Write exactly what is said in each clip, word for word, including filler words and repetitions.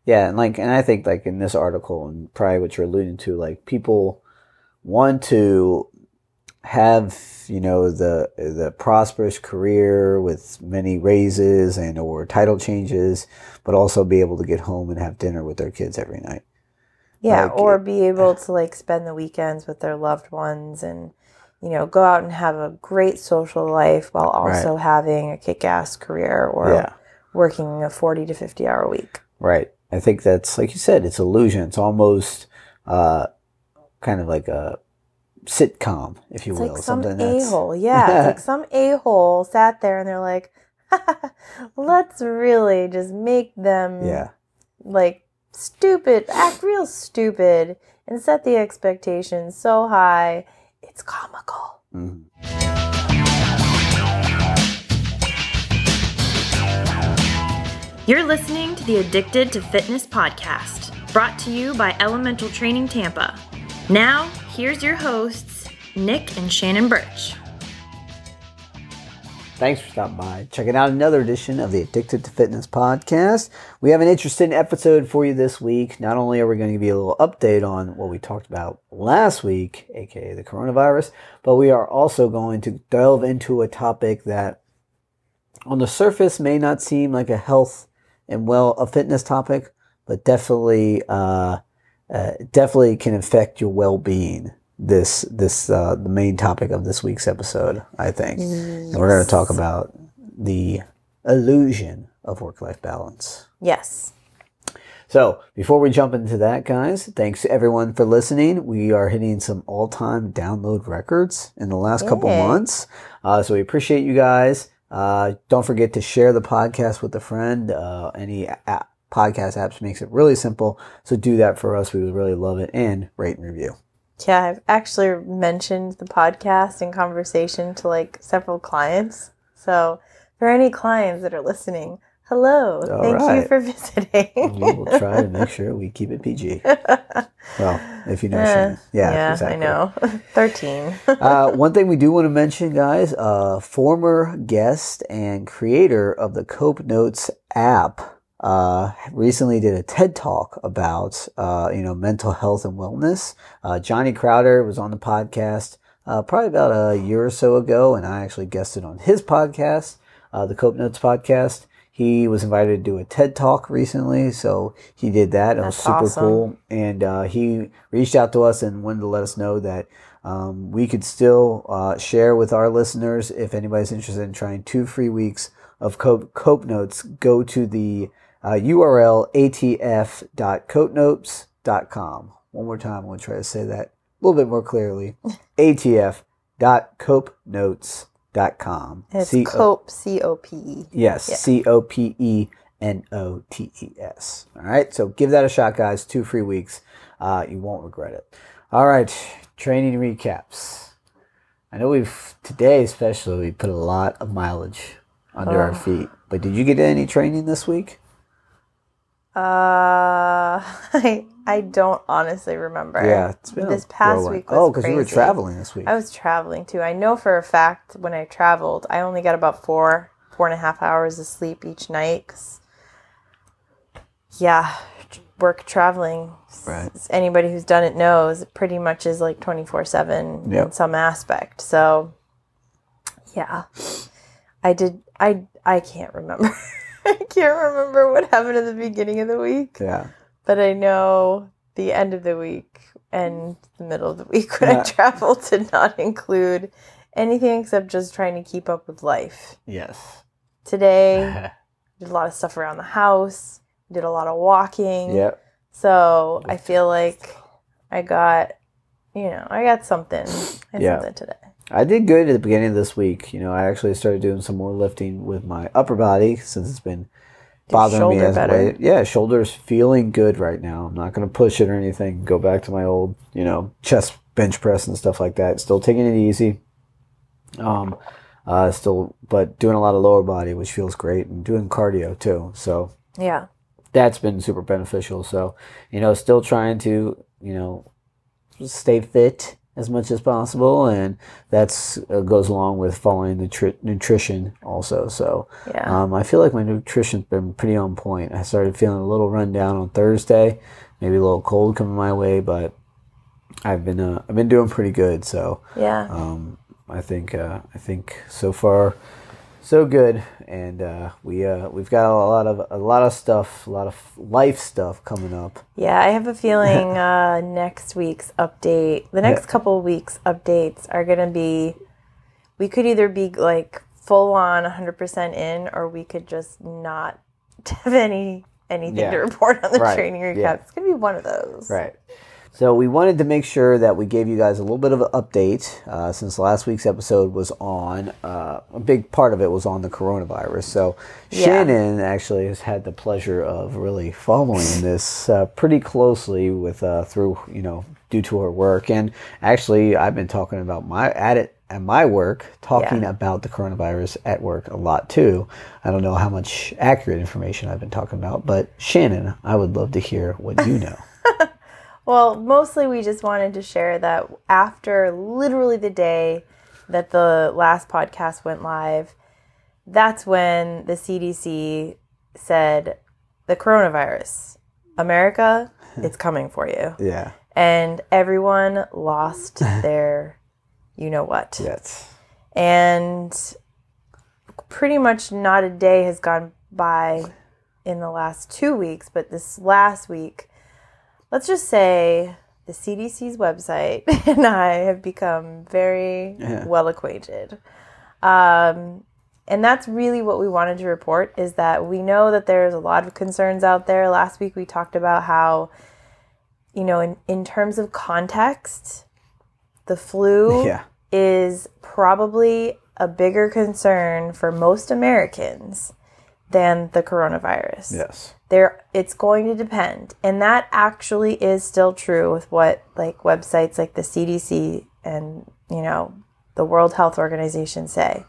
Yeah, and like, and I think like in this article and probably what you're alluding to, like people want to have, you know, the the prosperous career with many raises and or title changes, but also be able to get home and have dinner with their kids every night. Yeah, like, or be able to like spend the weekends with their loved ones and, you know, go out and have a great social life while also right. having a kick-ass career or yeah. working a forty to fifty hour week. Right. I think that's, like you said, it's illusion. It's almost uh, kind of like a sitcom, if you it's will. Like some Something a-hole. Yeah, it's like some a-hole sat there and they're like, let's really just make them yeah. like stupid, act real stupid and set the expectations so high. It's comical. Mm-hmm. You're listening to the Addicted to Fitness podcast, brought to you by Elemental Training Tampa. Now, here's your hosts, Nick and Shannon Birch. Thanks for stopping by. Checking out another edition of the Addicted to Fitness podcast. We have an interesting episode for you this week. Not only are we going to give you a little update on what we talked about last week, aka the coronavirus, but we are also going to delve into a topic that on the surface may not seem like a health and well a fitness topic, but definitely uh, uh, definitely can affect your well-being. This this uh, the main topic of this week's episode, I think. Yes. And we're going to talk about the illusion of work-life balance. Yes. So before we jump into that, guys, thanks to everyone for listening. We are hitting some all-time download records in the last Yay. couple months, uh, so we appreciate you guys. Uh, don't forget to share the podcast with a friend. Uh, any app, podcast apps makes it really simple. So do that for us. We would really love it. And rate and review. Yeah, I've actually mentioned the podcast in conversation to like several clients. So for any clients that are listening, hello. All Thank right. you for visiting. We will try to make sure we keep it P G. Well, if you know, uh, yeah, yeah, exactly. I know. thirteen. uh, one thing we do want to mention, guys, uh, former guest and creator of the Cope Notes app uh, recently did a TED Talk about, uh, you know, mental health and wellness. Uh, Johnny Crowder was on the podcast uh, probably about a year or so ago, and I actually guested on his podcast, uh, the Cope Notes podcast. He was invited to do a TED Talk recently, so he did that. It was super awesome. cool. And uh, he reached out to us and wanted to let us know that um, we could still uh, share with our listeners. If anybody's interested in trying two free weeks of Cope, Cope Notes, go to the uh, U R L a t f dot cope notes dot com. One more time, I'm going to try to say that a little bit more clearly. a t f dot cope notes dot com. It's C- Cope, C O P E. Yes, yeah. C O P E N O T E S. All right, so give that a shot, guys. Two free weeks. Uh, you won't regret it. All right, training recaps. I know we've, today especially, we put a lot of mileage under oh. our feet. But did you get any training this week? Uh, I I don't honestly remember. Yeah, it's been this past week was Oh, because crazy. you were traveling this week. I was traveling too. I know for a fact when I traveled, I only got about four, four and a half hours of sleep each night. 'Cause, yeah, work traveling. Right. Anybody who's done it knows it pretty much is like twenty-four seven yep. in some aspect. So, yeah, I did. I I can't remember. I can't remember what happened at the beginning of the week. Yeah. But I know the end of the week and the middle of the week when yeah. I traveled did not include anything except just trying to keep up with life. Yes. Today, did a lot of stuff around the house, did a lot of walking. Yep. So I feel like I got, you know, I got something. I got yeah. something today. I did good at the beginning of this week. You know, I actually started doing some more lifting with my upper body since it's been bothering me as of late. Yeah, shoulders feeling good right now. I'm not going to push it or anything. Go back to my old, you know, chest bench press and stuff like that. Still taking it easy. Um, uh, still, but doing a lot of lower body, which feels great, and doing cardio too. So yeah, that's been super beneficial. So, you know, still trying to, you know, stay fit as much as possible, and that's uh, goes along with following nutri- nutrition also. So Yeah. um, I feel like my nutrition's been pretty on point. I started feeling a little run down on Thursday, maybe a little cold coming my way, but I've been uh, I've been doing pretty good. So Yeah. um, I think uh, I think so far so good, and uh, we uh, we've got a lot of a lot of stuff, a lot of life stuff coming up. Yeah, I have a feeling uh, next week's update, the next Yeah. couple of weeks' updates are going to be, we could either be like full on one hundred percent in, or we could just not have any anything Yeah. to report on the Right. training recap. Yeah. It's going to be one of those. Right. So we wanted to make sure that we gave you guys a little bit of an update uh, since last week's episode was on, uh, a big part of it was on the coronavirus. So Yeah. Shannon actually has had the pleasure of really following this uh, pretty closely with uh, through, you know, due to her work. And actually I've been talking about my, at it, at my work, talking Yeah. about the coronavirus at work a lot too. I don't know how much accurate information I've been talking about, but Shannon, I would love to hear what you know. Well, mostly we just wanted to share that after literally the day that the last podcast went live, that's when the C D C said, the coronavirus, America, it's coming for you. Yeah. And everyone lost their you know what. Yes. And pretty much not a day has gone by in the last two weeks, but this last week, let's just say the C D C's website and I have become very Yeah. well acquainted. Um, and that's really what we wanted to report, is that we know that there's a lot of concerns out there. Last week we talked about how, you know, in, in terms of context, the flu Yeah. is probably a bigger concern for most Americans than the coronavirus. Yes. There, it's going to depend. And that actually is still true with what like websites like the C D C and, you know, the World Health Organization say.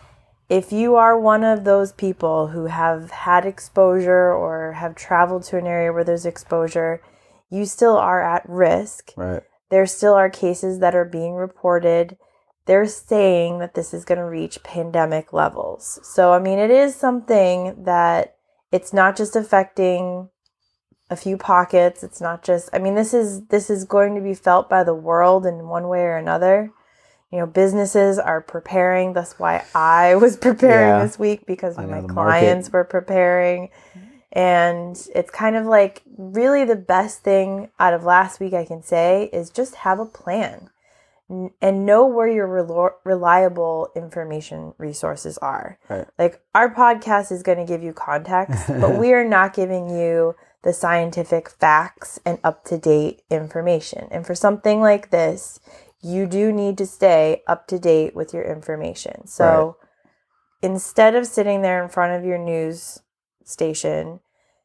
If you are one of those people who have had exposure or have traveled to an area where there's exposure, you still are at risk. Right. There still are cases that are being reported. They're saying that this is going to reach pandemic levels. So, I mean, it is something that it's not just affecting a few pockets. It's not just, I mean, this is, this is going to be felt by the world in one way or another. You know, businesses are preparing. That's why I was preparing Yeah. this week, because I know my the clients market. were preparing. And it's kind of like, really the best thing out of last week I can say is just have a plan n- and know where your rel- reliable information resources are. Right. Like, our podcast is going to give you context, but we are not giving you the scientific facts and up-to-date information. And for something like this, you do need to stay up to date with your information. So instead of sitting there in front of your news station,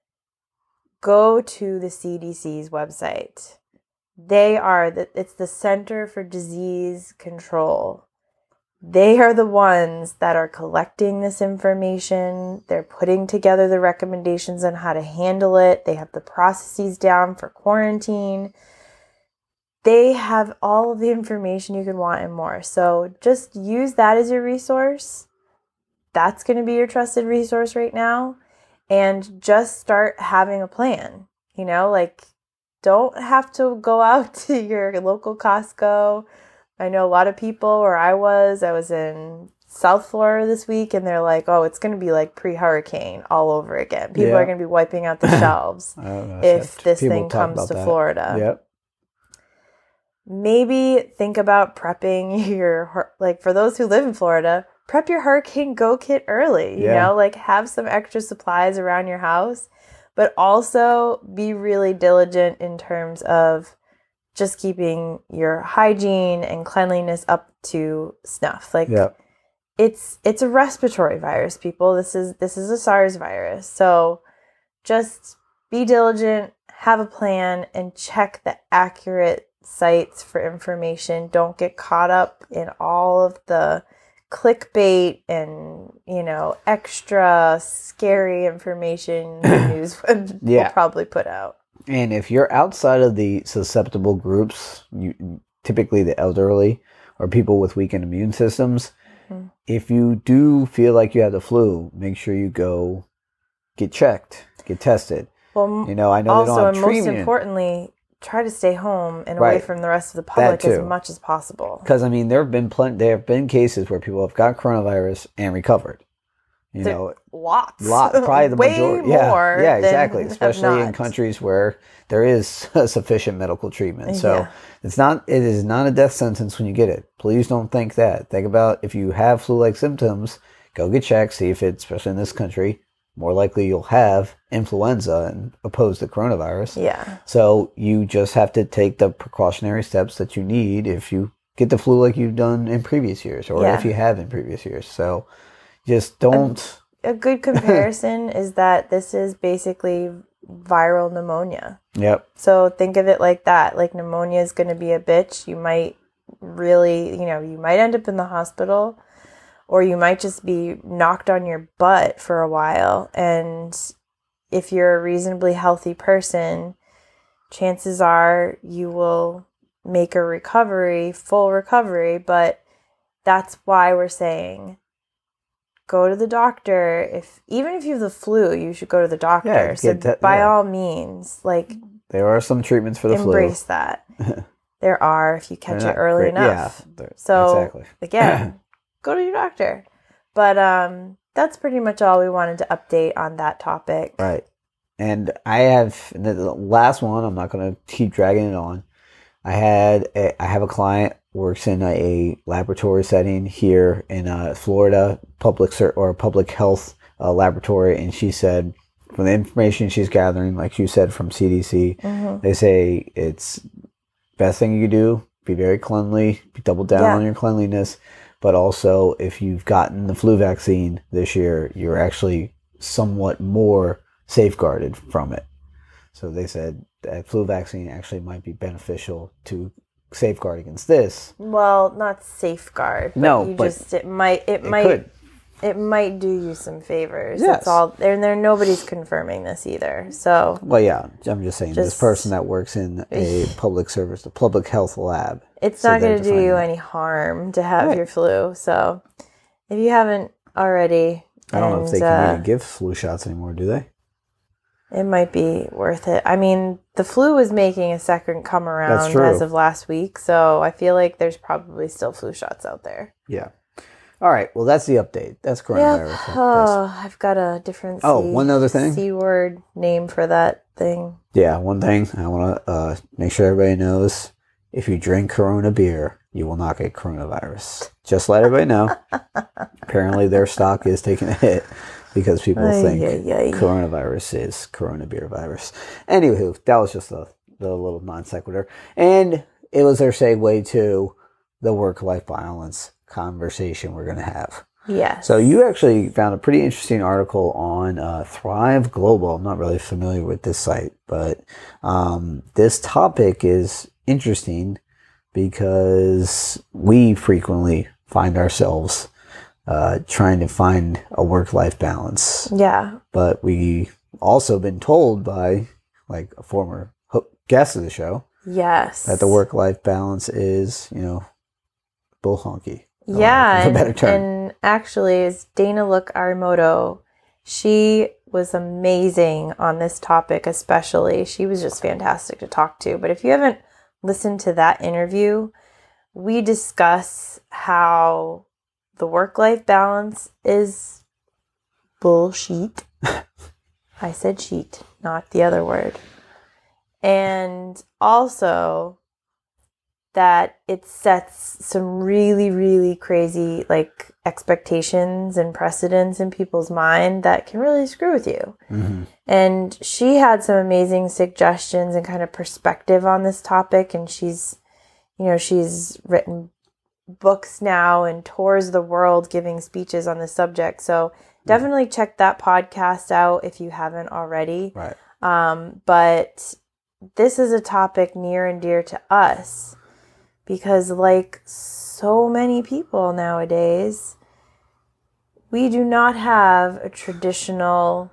go to the C D C's website. They are the, it's the Center for Disease Control. They are the ones that are collecting this information. They're putting together the recommendations on how to handle it. They have the processes down for quarantine. They have all of the information you could want and more. So just use that as your resource. That's going to be your trusted resource right now. And just start having a plan. You know, like, don't have to go out to your local Costco. I know a lot of people where I was, I was in South Florida this week, and they're like, oh, it's going to be like pre-hurricane all over again. People Yeah. are going to be wiping out the shelves I don't know, if so this people thing talk comes about to that. Florida. Yep. Maybe think about prepping your, hur- like, for those who live in Florida, prep your hurricane go kit early, you Yeah. know, like, have some extra supplies around your house, but also be really diligent in terms of just keeping your hygiene and cleanliness up to snuff. Like, Yep. it's, it's a respiratory virus, people. This is, this is a SARS virus. So just be diligent, have a plan, and check the accurate sites for information. Don't get caught up in all of the clickbait and, you know, extra scary information the news would Yeah. will probably put out. And if you're outside of the susceptible groups, you typically the elderly or people with weakened immune systems. Mm-hmm. If you do feel like you have the flu, make sure you go get checked, get tested. Well, you know, I know also, they don't have and most treatment. importantly, try to stay home and Right. away from the rest of the public That as too. much as possible. Because I mean, there have been plenty. There have been cases where people have got coronavirus and recovered. You There- know, Lots. lot probably the Way majority. more. Yeah, yeah, than exactly. have Especially in not. countries where there is sufficient medical treatment. So Yeah. it's not. It is not a death sentence when you get it. Please don't think that. Think about if you have flu-like symptoms, go get checked. See if it's, especially in this country, more likely you'll have influenza and opposed to coronavirus. Yeah. So you just have to take the precautionary steps that you need if you get the flu like you've done in previous years, or Yeah. if you have in previous years. So just don't. A good comparison is that this is basically viral pneumonia. Yep. So think of it like that. Like pneumonia is going to be a bitch. You might really, you know, you might end up in the hospital, or you might just be knocked on your butt for a while. And if you're a reasonably healthy person, chances are you will make a recovery, full recovery. But that's why we're saying go to the doctor. If even if you have the flu, you should go to the doctor. Yeah, so get that- by yeah. all means, like There are some treatments for the embrace flu. that. There are if you They're catch it not early great- enough. Yeah. they're- So exactly. again, go to your doctor. But um, that's pretty much all we wanted to update on that topic. Right. And I have the last one. I'm not going to keep dragging it on. I had a, I have a client works in a, a laboratory setting here in uh, Florida, public ser- or public health uh, laboratory, and she said from the information she's gathering, like you said from C D C, Mm-hmm. they say it's best thing you can do. Be very cleanly. Be double down Yeah. on your cleanliness. But also, if you've gotten the flu vaccine this year, you're actually somewhat more safeguarded from it. So they said that flu vaccine actually might be beneficial to safeguard against this. Well, not safeguard. But No, you but just it might it, It might could. it might do you some favors. Yes. That's all. And there nobody's confirming this either. So Well, yeah, I'm just saying this Just- person that works in a public service, the public health lab. it's so not they're going to do defining you it. any harm to have Right. your flu. So if you haven't already, I don't know if they and, can uh, even give flu shots anymore, do they? it might be worth it. I mean, the flu is making a second come around true. as of last week, so I feel like there's probably still flu shots out there. Yeah. All right. Well, that's the update. That's coronavirus. Yep. updates. Oh, I've got a different C, Oh, one other thing? C word name for that thing. Yeah, one thing I want to uh, make sure everybody knows: if you drink Corona beer, you will not get coronavirus. Just let everybody know. Apparently, their stock is taking a hit because people Ay, think ay, ay. coronavirus is Corona beer virus. Anywho, that was just a, the little non sequitur, and it was their segue to the work-life balance conversation we're going to have. Yes. So you actually found a pretty interesting article on uh, Thrive Global. I'm not really familiar with this site, but um, this topic is interesting because we frequently find ourselves uh, trying to find a work-life balance. Yeah. But we also been told by like a former ho- guest of the show Yes. that the work-life balance is, you know, bull honky. for Yeah, lack of a and, better term. and actually, is Dana Look Arimoto. She was amazing on this topic, especially. She was just fantastic to talk to. But if you haven't listened to that interview, we discuss how the work-life balance is bullshit. I said sheet, not the other word. And also that it sets some really, really crazy like expectations and precedents in people's mind that can really screw with you. Mhm. And she had some amazing suggestions and kind of perspective on this topic. And she's, you know, she's written books now and tours the world giving speeches on the subject. So definitely check that podcast out if you haven't already. Right. Um, but this is a topic near and dear to us because, like so many people nowadays, we do not have a traditional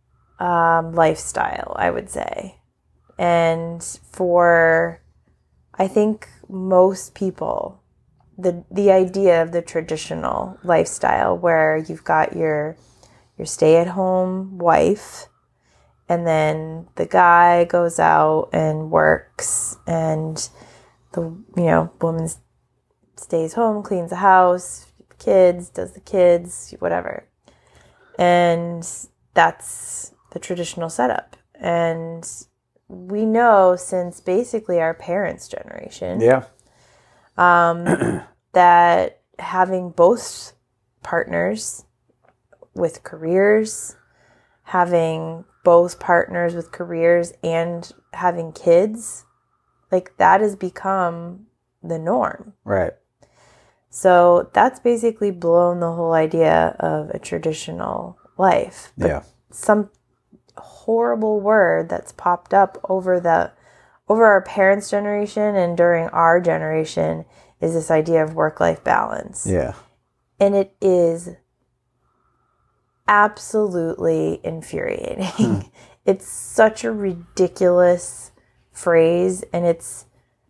um, lifestyle, I would say. And for, I think most people, the the idea of the traditional lifestyle where you've got your your stay-at-home wife, and then the guy goes out and works, and the you know woman stays home, cleans the house, kids, does the kids, whatever. And that's the traditional setup. And we know since basically our parents' generation, Yeah. um, that having both partners with careers, having both partners with careers and having kids, like that has become the norm. Right. So that's basically blown the whole idea of a traditional life. But Yeah. some horrible word that's popped up over the over our parents' generation and during our generation is this idea of work-life balance. Yeah. And it is absolutely infuriating. Hmm. It's such a ridiculous phrase, and it's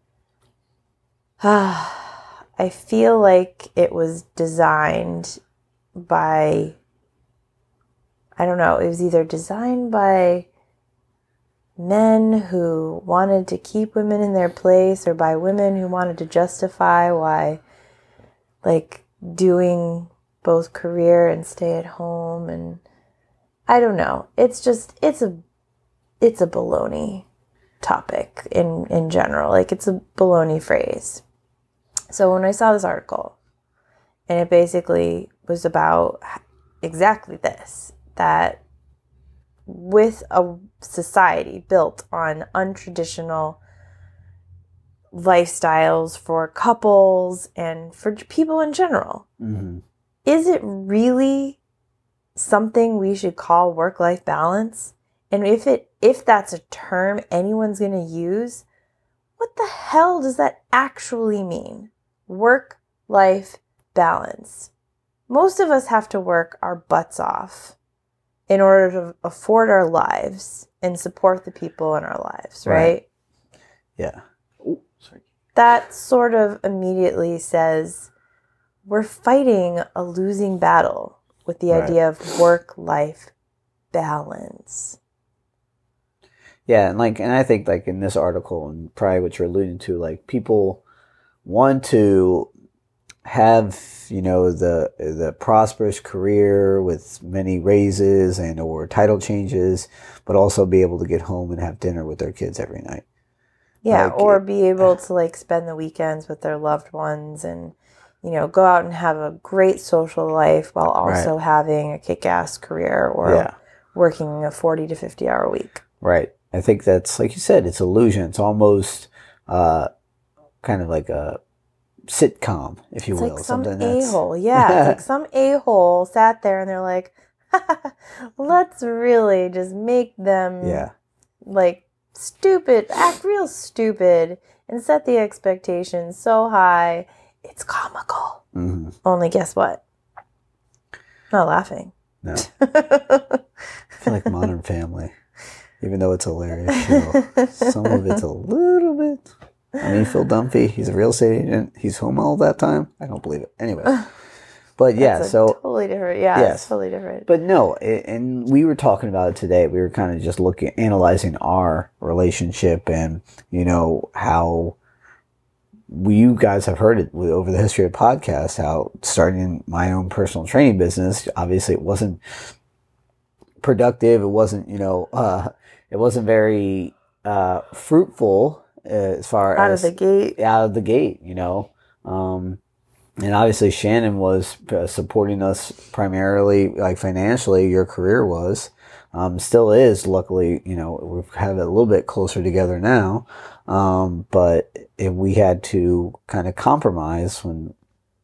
uh, I feel like it was designed by, I don't know, it was either designed by men who wanted to keep women in their place or by women who wanted to justify why, like, doing both career and stay at home. And I don't know. It's just, it's a, it's a baloney topic in, in general. Like, it's a baloney phrase. So when I saw this article, and it basically was about exactly this, that with a society built on untraditional lifestyles for couples and for people in general, mm-hmm. is it really something we should call work-life balance? And if it if that's a term anyone's going to use, what the hell does that actually mean? Work-life balance. Most of us have to work our butts off in order to afford our lives and support the people in our lives, right? right? Yeah. Ooh, sorry. That sort of immediately says we're fighting a losing battle with the right. idea of work-life balance. Yeah, and like, and I think like in this article and probably what you're alluding to, like people want to have, you know, the the prosperous career with many raises and or title changes, but also be able to get home and have dinner with their kids every night. Yeah, like, or be able to like spend the weekends with their loved ones and, you know, go out and have a great social life while also right. having a kick-ass career or yeah. working a forty to fifty hour week. Right. I think that's, like you said, it's illusion. It's almost uh, kind of like a sitcom, if you it's will. Like some a-hole. Yeah, it's like some a-hole sat there and they're like, let's really just make them yeah. like stupid, act real stupid and set the expectations so high. It's comical. Mm-hmm. Only guess what? Not laughing. No. I feel like Modern Family. Even though it's a hilarious show, some of it's a little bit. I mean, Phil Dunphy, he's a real estate agent. He's home all that time. I don't believe it. Anyway, but yeah, That's so totally different. Yeah, yes. It's totally different. But no, it, and we were talking about it today. We were kind of just looking, analyzing our relationship, and you know how we, you guys have heard it over the history of podcasts. How starting my own personal training business, obviously, it wasn't productive. It wasn't, you know. Uh, It wasn't very uh, fruitful uh, as far out as... Out of the gate. Out of the gate, you know. Um, and obviously Shannon was uh, supporting us primarily, like financially, your career was. Um, still is, luckily, you know, we have it a little bit closer together now. Um, but if we had to kind of compromise when...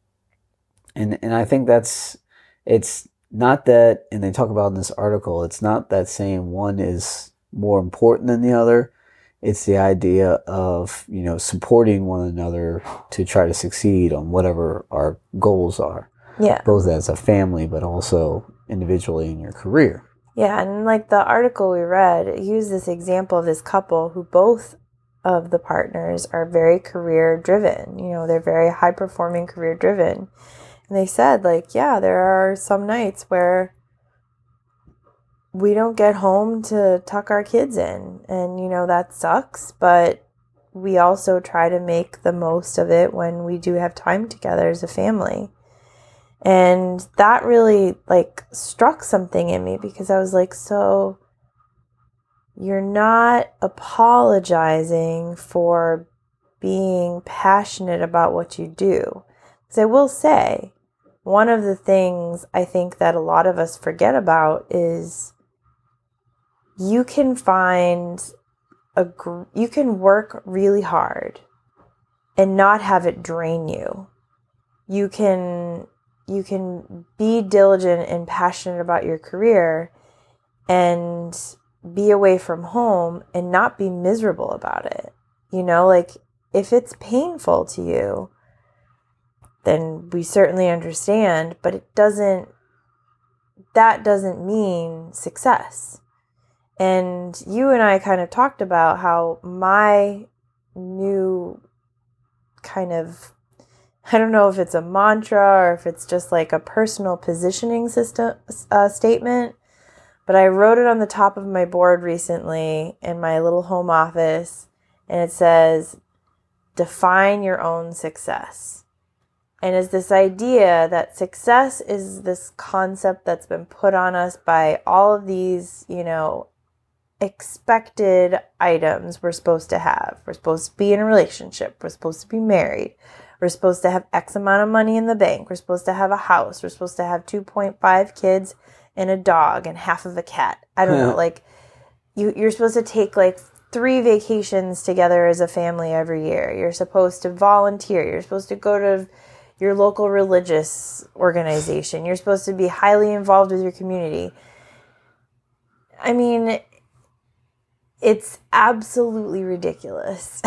And, and I think that's... It's not that... And they talk about in this article, it's not that saying one is more important than the other. It's the idea of, you know, supporting one another to try to succeed on whatever our goals are. Yeah. Both as a family, but also individually in your career. Yeah, and like the article we read, it used this example of this couple who both of the partners are very career driven. You know, they're very high performing, career driven. And they said, like, yeah, there are some nights where we don't get home to tuck our kids in. And, you know, that sucks. But we also try to make the most of it when we do have time together as a family. And that really, like, struck something in me, because I was like, so you're not apologizing for being passionate about what you do. Because I will say, one of the things I think that a lot of us forget about is you can find a, gr- you can work really hard and not have it drain you. You can, you can be diligent and passionate about your career and be away from home and not be miserable about it. You know, like, if it's painful to you, then we certainly understand, but it doesn't, that doesn't mean success. And you and I kind of talked about how my new kind of, I don't know if it's a mantra or if it's just like a personal positioning system uh, statement, but I wrote it on the top of my board recently in my little home office, and it says, define your own success. And it's this idea that success is this concept that's been put on us by all of these, you know, expected items we're supposed to have. We're supposed to be in a relationship. We're supposed to be married. We're supposed to have X amount of money in the bank. We're supposed to have a house. We're supposed to have two point five kids and a dog and half of a cat. I don't know. Like, you, you're supposed to take like three vacations together as a family every year. You're supposed to volunteer. You're supposed to go to your local religious organization. You're supposed to be highly involved with your community. I mean, it's absolutely ridiculous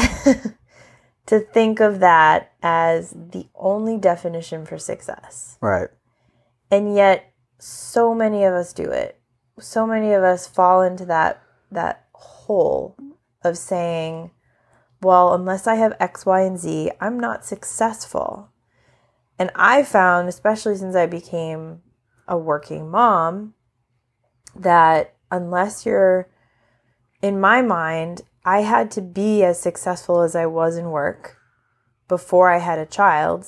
to think of that as the only definition for success. Right. And yet, so many of us do it. So many of us fall into that that hole of saying, well, unless I have X, Y, and Z, I'm not successful. And I found, especially since I became a working mom, that unless you're, in my mind, I had to be as successful as I was in work before I had a child,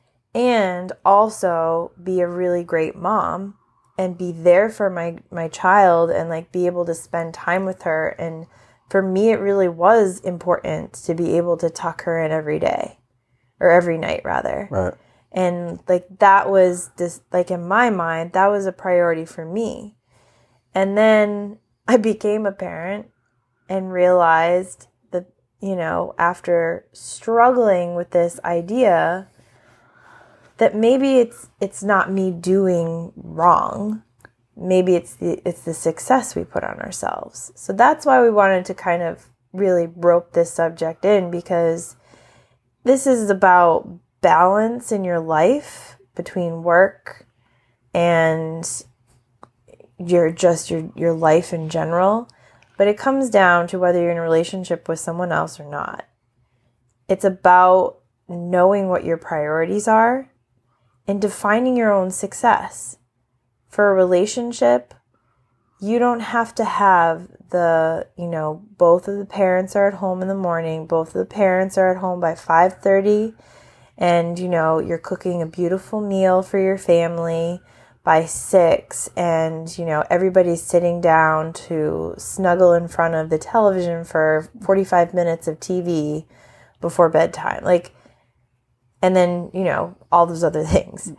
and also be a really great mom and be there for my, my child and like be able to spend time with her. And for me, it really was important to be able to tuck her in every day, or every night rather. Right. And like that was this, like in my mind, that was a priority for me. And then I became a parent and realized that, you know, after struggling with this idea, that maybe it's it's not me doing wrong. Maybe it's the it's the success we put on ourselves. So that's why we wanted to kind of really rope this subject in, because this is about balance in your life between work and your just your your life in general. But it comes down to whether you're in a relationship with someone else or not. It's about knowing what your priorities are and defining your own success. For a relationship, you don't have to have the, you know, both of the parents are at home in the morning, both of the parents are at home by five thirty, and, you know, you're cooking a beautiful meal for your family by six, and, you know, everybody's sitting down to snuggle in front of the television for forty-five minutes of T V before bedtime. Like, and then, you know, all those other things.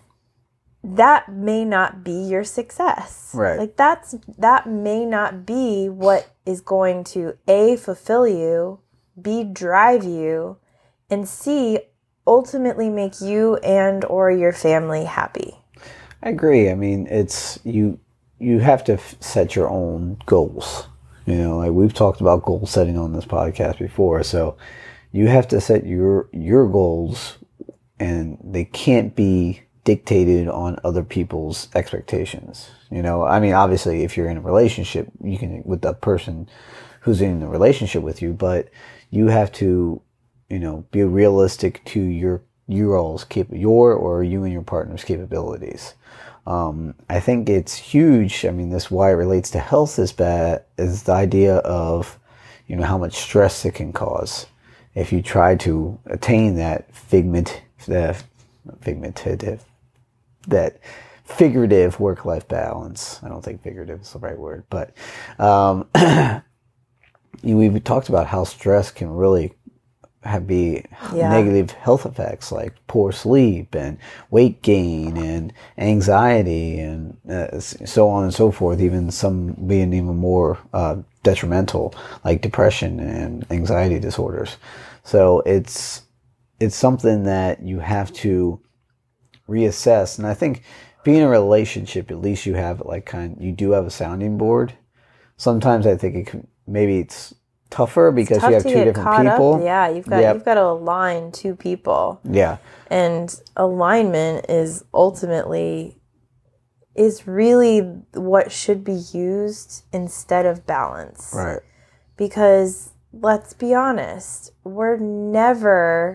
That may not be your success. Right. Like that's, that may not be what is going to A, fulfill you, B, drive you, and C, ultimately make you and or your family happy. I agree. I mean, it's, you, you have to f- set your own goals. You know, like we've talked about goal setting on this podcast before. So you have to set your, your goals, and they can't be dictated on other people's expectations. You know, I mean, obviously if you're in a relationship, you can, with the person who's in the relationship with you, but you have to, you know, be realistic to your your all's cap- your or you and your partner's capabilities. Um, I think it's huge. I mean, this why it relates to health is bad is the idea of, you know, how much stress it can cause if you try to attain that figment, that figmentative, that figurative work-life balance. I don't think figurative is the right word, but um, we've talked about how stress can really have be Yeah. negative health effects like poor sleep and weight gain and anxiety and uh, so on and so forth, even some being even more uh, detrimental like depression and anxiety disorders. So it's it's something that you have to reassess. And I think being in a relationship, at least you have like kind you do have a sounding board. Sometimes I think it can, maybe it's tougher because Tough you have to two get different caught people. Up. Yeah, you've got Yep. you've got to align two people. Yeah. And alignment is ultimately is really what should be used instead of balance. Right. Because let's be honest, we're never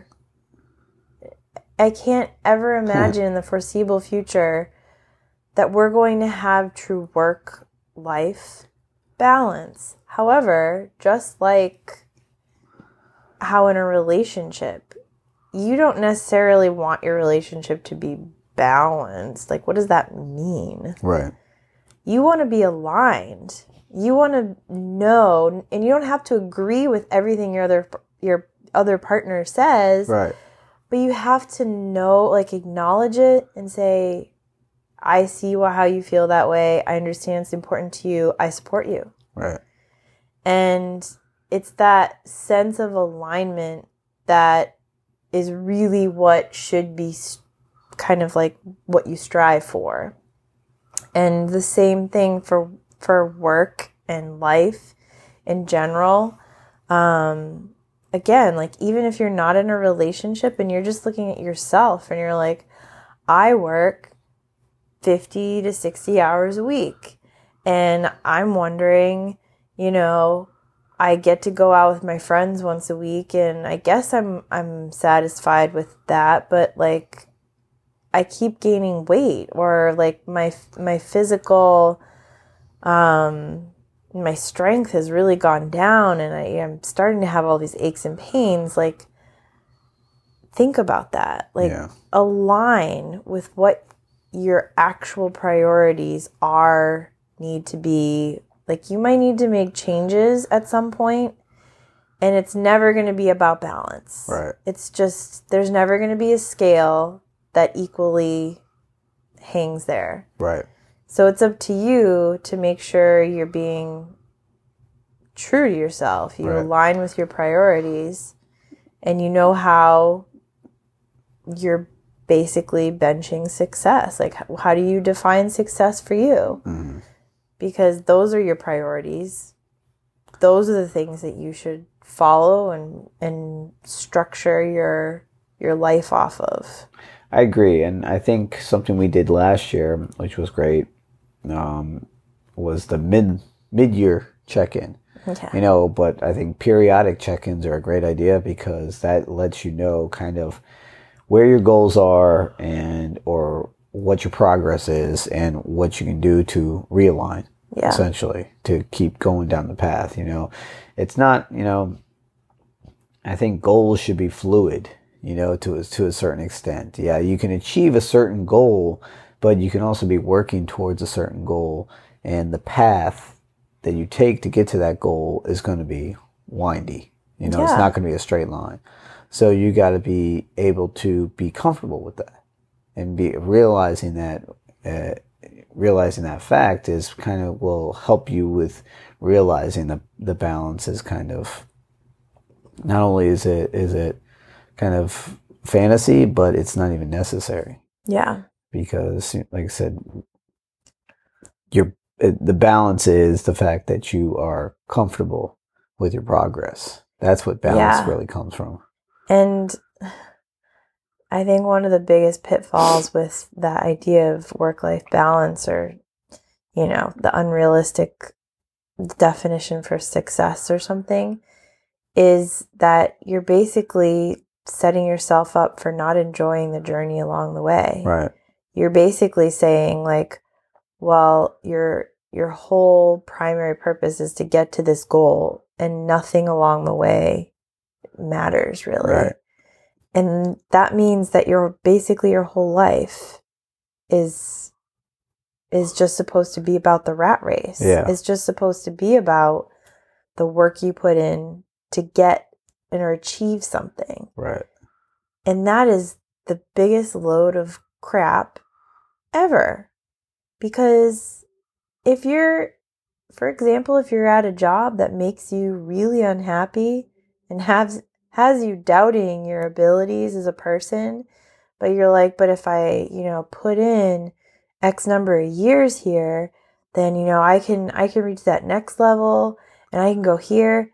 I can't ever imagine in the foreseeable future that we're going to have true work life balance. However, just like how in a relationship, you don't necessarily want your relationship to be balanced. Like, what does that mean? Right. You want to be aligned. You want to know, and you don't have to agree with everything your other your other partner says. Right. But you have to know, like, acknowledge it and say, I see how you feel that way. I understand it's important to you. I support you. Right. And it's that sense of alignment that is really what should be kind of like what you strive for. And the same thing for for work and life in general. Um, again, like even if you're not in a relationship and you're just looking at yourself and you're like, I work fifty to sixty hours a week. And I'm wondering, you know, I get to go out with my friends once a week and I guess I'm I'm satisfied with that, but like I keep gaining weight or like my my physical um my strength has really gone down and I am starting to have all these aches and pains. Like think about that. Like Yeah. align with what your actual priorities are, need to be. Like you might need to make changes at some point, and it's never going to be about balance. Right. It's just, there's never going to be a scale that equally hangs there. Right. So it's up to you to make sure you're being true to yourself. You Right. align with your priorities, and you know how you're basically benching success. Like, how do you define success for you? Mm-hmm. Because those are your priorities. Those are the things that you should follow and and structure your your life off of. I agree, and I think something we did last year, which was great, um, was the mid mid year check in. Okay. You know, but I think periodic check ins are a great idea because that lets you know kind of where your goals are and or what your progress is and what you can do to realign, Yeah. essentially, to keep going down the path. You know, it's not, you know, I think goals should be fluid, you know, to a, to a certain extent. Yeah, you can achieve a certain goal, but you can also be working towards a certain goal, and the path that you take to get to that goal is going to be windy. You know, Yeah. it's not going to be a straight line. So you got to be able to be comfortable with that. And be realizing that, uh, realizing that fact is kind of will help you with realizing the the balance is kind of not only is it is it kind of fantasy, but it's not even necessary Yeah. because, like I said, your the balance is the fact that you are comfortable with your progress. That's what balance Yeah. really comes from. And I think one of the biggest pitfalls with that idea of work-life balance, or, you know, the unrealistic definition for success or something, is that you're basically setting yourself up for not enjoying the journey along the way. Right. You're basically saying like, well, your your whole primary purpose is to get to this goal and nothing along the way matters really. Right. And that means that your basically your whole life is is just supposed to be about the rat race. Yeah. It's just supposed to be about the work you put in to get and or achieve something. Right. And that is the biggest load of crap ever. Because if you're, for example, if you're at a job that makes you really unhappy and has has you doubting your abilities as a person, but you're like, but if I, you know, put in X number of years here, then, you know, I can I can reach that next level and I can go here.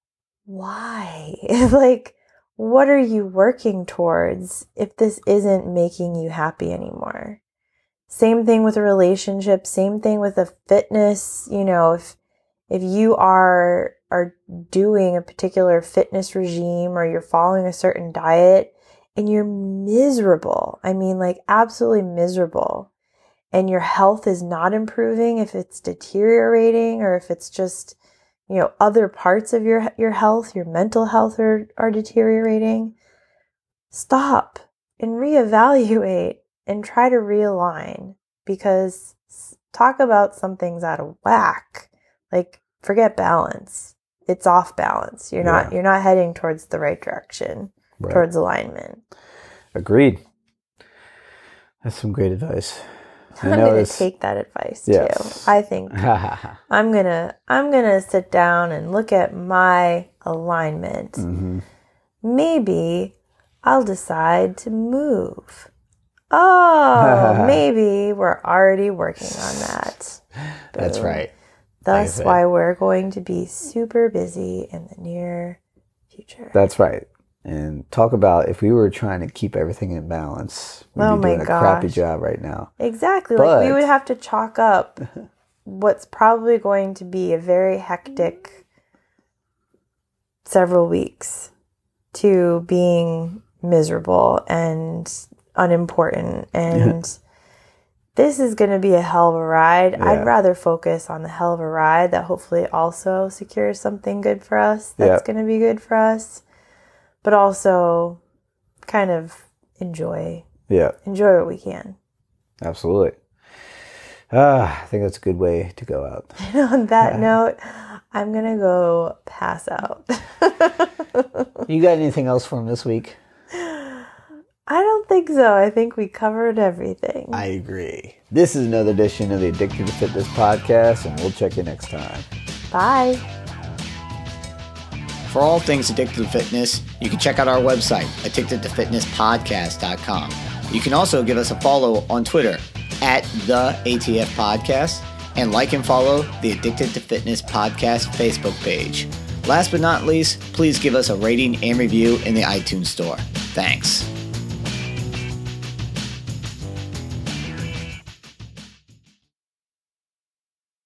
Why? Like, what are you working towards if this isn't making you happy anymore? Same thing with a relationship, same thing with a fitness, you know, if if you are are doing a particular fitness regime or you're following a certain diet and you're miserable, I mean like absolutely miserable, and your health is not improving, if it's deteriorating or if it's just, you know, other parts of your your health, your mental health are, are deteriorating, stop and reevaluate and try to realign, because talk about something's out of whack. Like, forget balance. It's off balance. You're not, Yeah. you're not heading towards the right direction, Right. towards alignment. Agreed. That's some great advice. I I'm know going to it's- take that advice Yes. too. I think I'm going to, I'm going to sit down and look at my alignment. Mhm. Maybe I'll decide to move. Oh, maybe we're already working on that. That's Boom. right. Thus, Like I why we're going to be super busy in the near future. That's right. And talk about if we were trying to keep everything in balance, we'd Oh be my doing a crappy gosh. job right now. Exactly. Like, we But- would have to chalk up what's probably going to be a very hectic several weeks to being miserable and unimportant. And this is going to be a hell of a ride. Yeah. I'd rather focus on the hell of a ride that hopefully also secures something good for us that's Yeah. going to be good for us, but also kind of enjoy Yeah, enjoy what we can. absolutely. Ah, I think that's a good way to go out. And on that note, I'm going to go pass out. You got anything else for him this week? I don't think so. I think we covered everything. I agree. This is another edition of the Addicted to Fitness podcast, and we'll check you next time. Bye. For all things Addicted to Fitness, you can check out our website, addicted to fitness podcast dot com. You can also give us a follow on Twitter at the A T F Podcast, and like and follow the Addicted to Fitness Podcast Facebook page. Last but not least, please give us a rating and review in the iTunes store. Thanks.